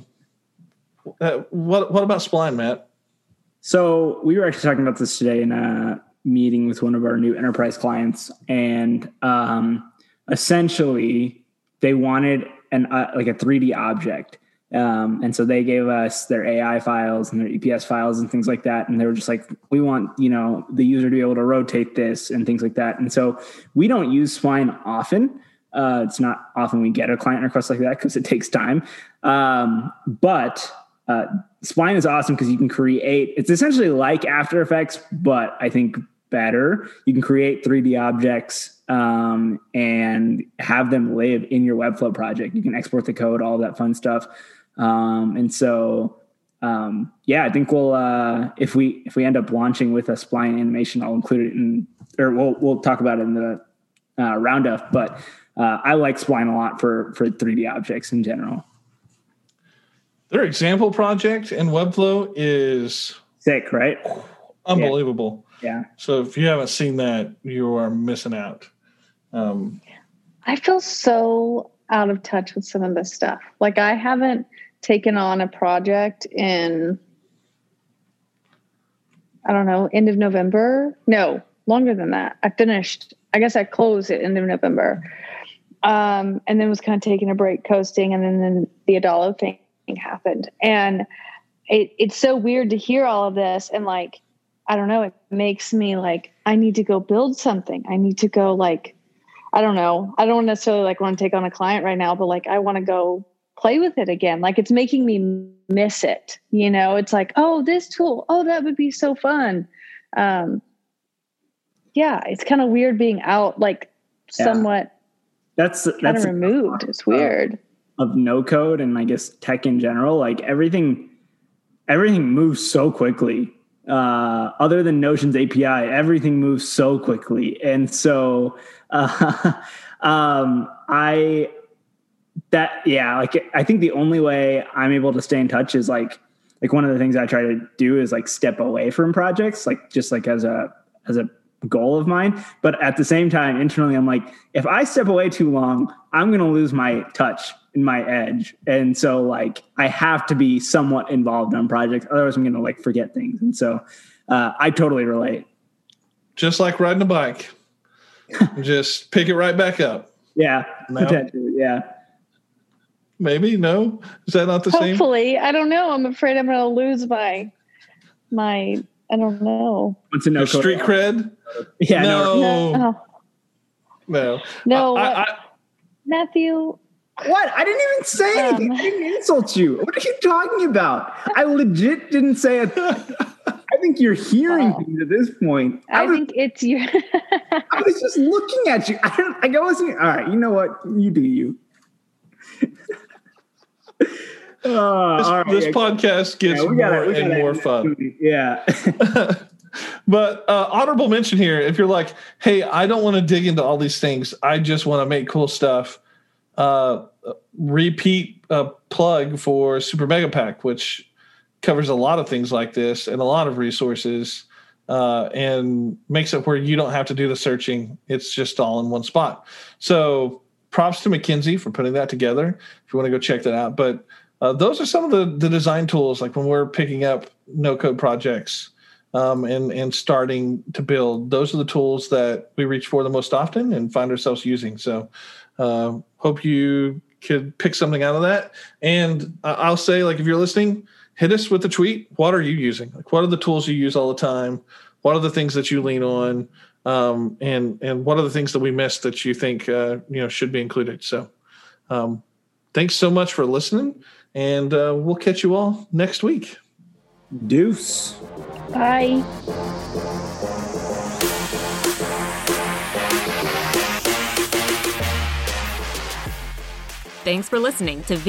What about Spline, Matt? So we were actually talking about this today in a meeting with one of our new enterprise clients, and essentially they wanted like a 3D object. And so they gave us their AI files and their EPS files and things like that. And they were just like, we want, the user to be able to rotate this and things like that. And so we don't use Spline often. It's not often we get a client request like that because it takes time. But Spline is awesome because you can create, it's essentially like After Effects, but I think better. You can create 3D objects and have them live in your Webflow project. You can export the code, all that fun stuff. And so, I think we'll, if we end up launching with a Spline animation, I'll include it we'll talk about it in the roundup, but, I like Spline a lot for 3D objects in general. Their example project in Webflow is sick, right? Unbelievable. Yeah. So if you haven't seen that, you are missing out. I feel so out of touch with some of this stuff. Like I haven't taken on a project in, I don't know, end of November. No, longer than that. I guess I closed at end of November. And then was kind of taking a break coasting. And then the Adalo thing happened. And it's so weird to hear all of this. And like, I don't know, it makes me like, I need to go build something. I need to go like, I don't know. I don't necessarily like want to take on a client right now, but like, I want to go play with it again. Like it's making me miss it. It's like, oh, this tool. Oh, that would be so fun. It's kind of weird being out, like somewhat that's kind of removed. It's weird. Of no code and I guess tech in general, like everything moves so quickly. Other than Notion's API, everything moves so quickly. And so, I think the only way I'm able to stay in touch is like one of the things I try to do is like step away from projects, like just like as a goal of mine. But at the same time, internally, I'm like, if I step away too long, I'm going to lose my touch and my edge. And so like, I have to be somewhat involved on projects. Otherwise I'm going to like forget things. And so, I totally relate. Just like riding a bike, just pick it right back up. Yeah. No. Potentially. Yeah. Maybe. No. Is that not the same? Hopefully. I don't know. I'm afraid I'm going to lose my, I don't know. What's a no street cred? Yeah. No. Matthew. What? I didn't even say anything. I didn't insult you. What are you talking about? I legit didn't say it. I think you're hearing things at this point. I think it's you. I was just looking at you. I wasn't. All right. You know what? You do you. This podcast gets more fun. Yeah. But honorable mention here, if you're like, hey, I don't want to dig into all these things. I just want to make cool stuff. Repeat plug for Super Mega Pack, which covers a lot of things like this and a lot of resources and makes it where you don't have to do the searching. It's just all in one spot. So props to McKinsey for putting that together if you want to go check that out. But those are some of the design tools, like when we're picking up no-code projects and starting to build. Those are the tools that we reach for the most often and find ourselves using. So hope you could pick something out of that. And I'll say, like, if you're listening, hit us with a tweet. What are you using? Like, what are the tools you use all the time? What are the things that you lean on? And what are the things that we missed that you think should be included? So thanks so much for listening, and we'll catch you all next week. Deuce. Bye. Thanks for listening to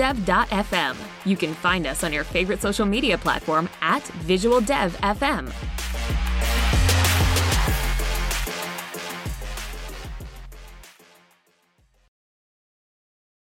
visualdev.fm. You can find us on your favorite social media platform at visualdevfm.